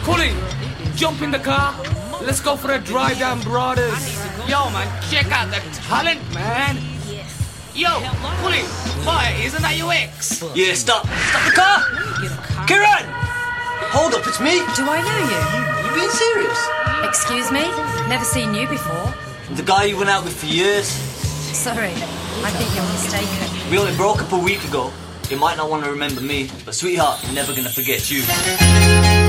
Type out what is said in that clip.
Colin, jump in the car. Let's go for a drive down, brothers. Yo, man, check out the talent, man. Yo, Colin, boy, isn't that your ex? Yeah, stop the car! Kieran! Hold up, it's me. Do I know you? You being serious? Excuse me? Never seen you before. I'm the guy you went out with for years. Sorry, I think you're mistaken. We only broke up a week ago. You might not want to remember me, but sweetheart, I'm never gonna forget you.